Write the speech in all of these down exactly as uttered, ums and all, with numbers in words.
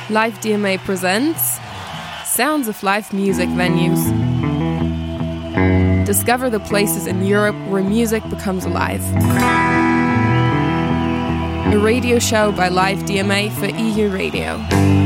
Live D M A presents Sounds of Live Music Venues. Discover the places in Europe where music becomes alive. A radio show by Live D M A for E U Radio.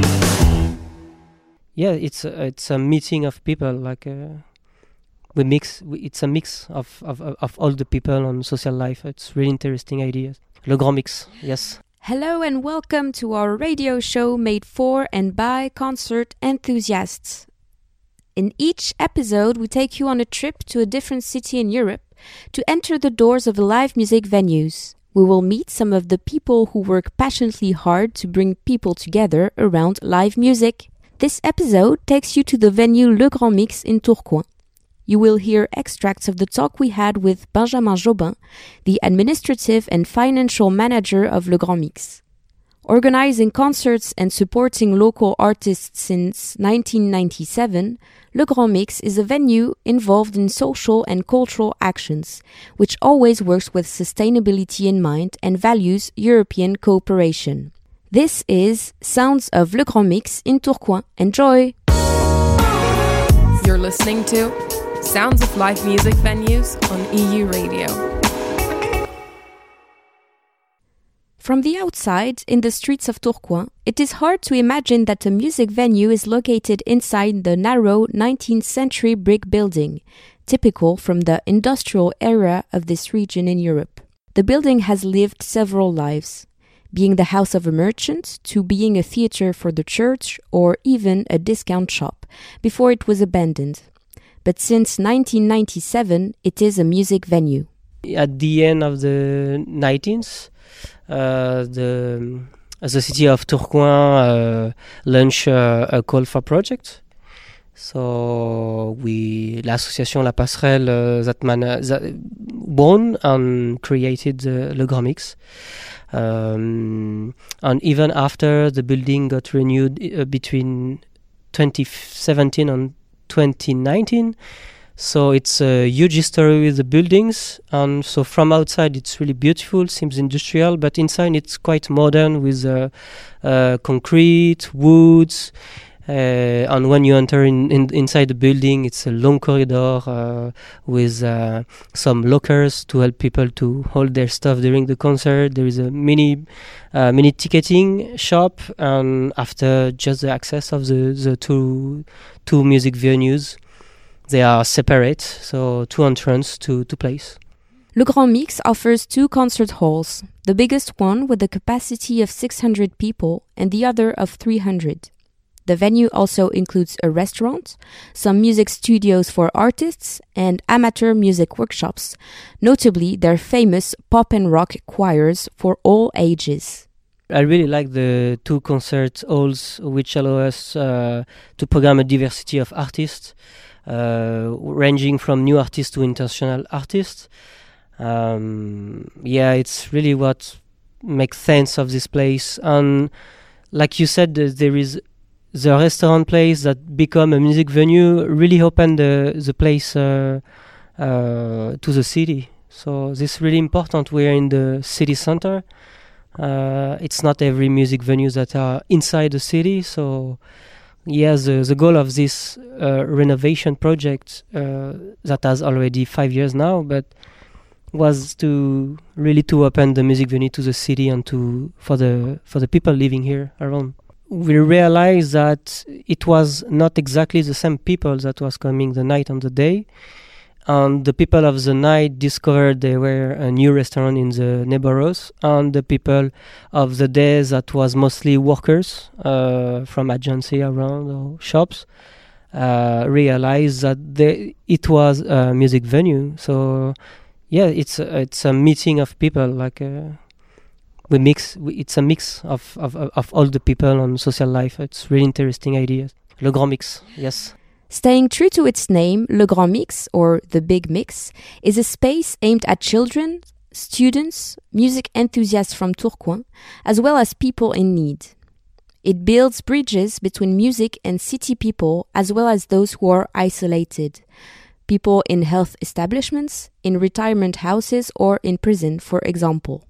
Yeah, it's a, it's a meeting of people. Like uh, we mix. We, it's a mix of, of of all the people on social life. It's really interesting ideas. Le Grand Mix. Yes. Hello and welcome to our radio show made for and by concert enthusiasts. In each episode, we take you on a trip to a different city in Europe to enter the doors of live music venues. We will meet some of the people who work passionately hard to bring people together around live music. This episode takes you to the venue Le Grand Mix in Tourcoing. You will hear extracts of the talk we had with Benjamin Jobin, the administrative and financial manager of Le Grand Mix. Organizing concerts and supporting local artists since nineteen ninety-seven, Le Grand Mix is a venue involved in social and cultural actions, which always works with sustainability in mind and values European cooperation. This is Sounds of Le Grand Mix in Tourcoing. Enjoy! You're listening to Sounds of Live Music Venues on E U Radio. From the outside, in the streets of Tourcoing, it is hard to imagine that a music venue is located inside the narrow nineteenth century brick building, typical from the industrial era of this region in Europe. The building has lived several lives, being the house of a merchant to being a theater for the church or even a discount shop, before it was abandoned. But since nineteen ninety-seven, it is a music venue. At the end of the nineteenth, uh, the the city of Tourcoing uh, launched uh, a call for project. So we, l'association La Passerelle, uh, that man uh, that won and created uh, Le Grand Mix. Um, and even after the building got renewed uh, between twenty seventeen and twenty nineteen, so it's a huge history with the buildings, and so from outside it's really beautiful, seems industrial, but inside it's quite modern with uh, uh, concrete, woods, uh, and when you enter in, in inside the building, it's a long corridor uh, with uh, some lockers to help people to hold their stuff during the concert. There is a mini uh, mini ticketing shop, and after just the access of the, the two two music venues, they are separate, so two entrances to, to place. Le Grand Mix offers two concert halls, the biggest one with a capacity of six hundred people and the other of three hundred. The venue also includes a restaurant, some music studios for artists, and amateur music workshops, notably their famous pop and rock choirs for all ages. I really like the two concert halls, which allow us uh, to program a diversity of artists, uh, ranging from new artists to international artists. Um, yeah, it's really what makes sense of this place. And like you said, uh, there is the restaurant place that become a music venue, really open the the place uh, uh, to the city. So this is really important. We're in the city center. Uh, it's not every music venues that are inside the city. So yeah, the, the goal of this uh, renovation project uh, that has already five years now, but was to really to open the music venue to the city and to for the for the people living here around. We realized that it was not exactly the same people that was coming the night and the day. And the people of the night discovered there were a new restaurant in the neighborhoods, and the people of the day that was mostly workers uh, from agency around or shops uh, realized that they, it was a music venue. So yeah, it's a, it's a meeting of people. Like uh, we mix. We, it's a mix of, of of all the people on social life. It's really interesting ideas. Le Grand Mix, yes. Staying true to its name, Le Grand Mix, or The Big Mix, is a space aimed at children, students, music enthusiasts from Tourcoing, as well as people in need. It builds bridges between music and city people, as well as those who are isolated. People in health establishments, in retirement houses, or in prison, for example.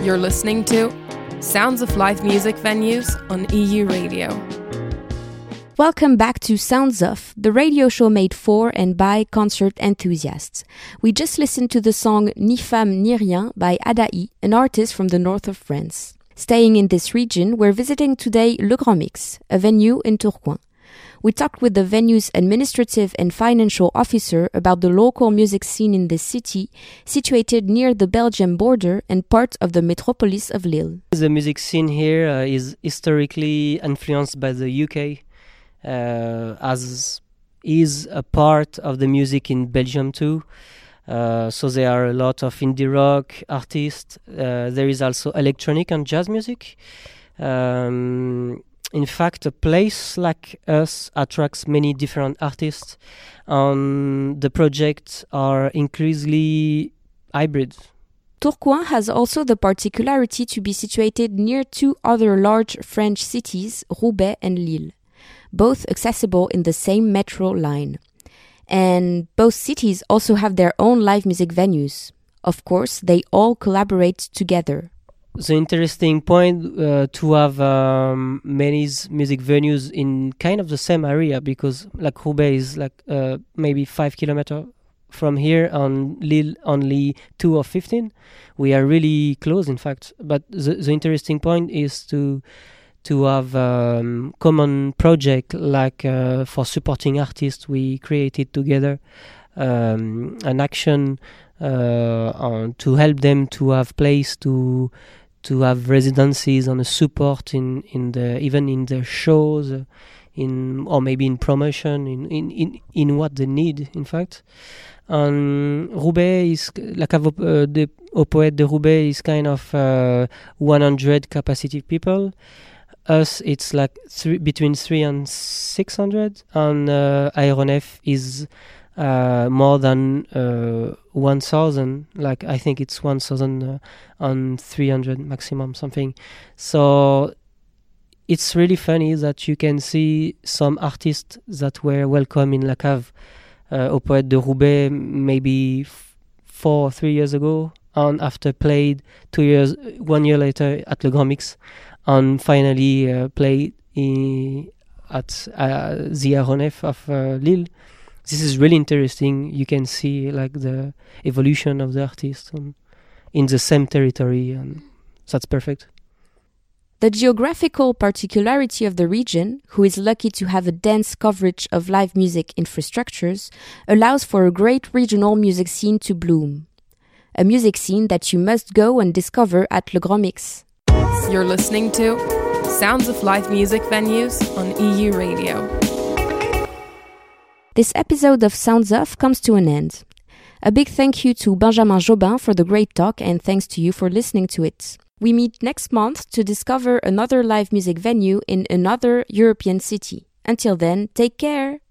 You're listening to Sounds of Live Music Venues on E U Radio. Welcome back to Sounds Of, the radio show made for and by concert enthusiasts. We just listened to the song Ni Femme Ni Rien by Adaï, an artist from the north of France. Staying in this region, we're visiting today Le Grand Mix, a venue in Tourcoing. We talked with the venue's administrative and financial officer about the local music scene in this city, situated near the Belgian border and part of the metropolis of Lille. The music scene here uh, is historically influenced by the U K. Uh, as is a part of the music in Belgium too. Uh, so there are a lot of indie rock artists. Uh, there is also electronic and jazz music. Um, in fact, a place like us attracts many different artists, and the projects are increasingly hybrid. Tourcoing has also the particularity to be situated near two other large French cities, Roubaix and Lille, both accessible in the same metro line. And both cities also have their own live music venues. Of course, they all collaborate together. The interesting point uh, to have um, many music venues in kind of the same area, because like Roubaix is like uh, maybe five kilometers from here, and Lille only two or fifteen. We are really close, in fact. But the, the interesting point is to to have um, common project like uh, for supporting artists. We created together um, an action uh, on, to help them to have place to to have residencies and a support in, in the even in their shows, uh, in or maybe in promotion, in, in, in, in what they need, in fact. And Roubaix is la cave uh, de, au Poète de Roubaix is kind of uh, one hundred capacity people. Us, it's like three, between three and six hundred, and uh, Aéronef is uh, more than uh, one thousand. Like I think it's one thousand uh, and three hundred maximum, something. So it's really funny that you can see some artists that were welcome in La Cave uh, au Poète de Roubaix maybe f- four or three years ago, and after played two years, one year later at Le Grand Mix. And finally uh, played in, at uh, the Aéronef of uh, Lille. This is really interesting. You can see like the evolution of the artist um, in the same territory, and that's perfect. The geographical particularity of the region, who is lucky to have a dense coverage of live music infrastructures, allows for a great regional music scene to bloom. A music scene that you must go and discover at Le Grand Mix. You're listening to Sounds of Live Music Venues on E U Radio. This episode of Sounds Of comes to an end. A big thank you to Benjamin Jobin for the great talk, and thanks to you for listening to it. We meet next month to discover another live music venue in another European city. Until then, take care!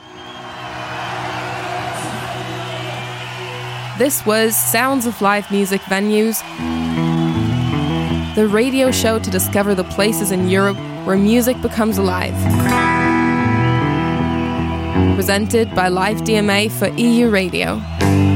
This was Sounds of Live Music Venues, the radio show to discover the places in Europe where music becomes alive. Presented by Live D M A for E U Radio.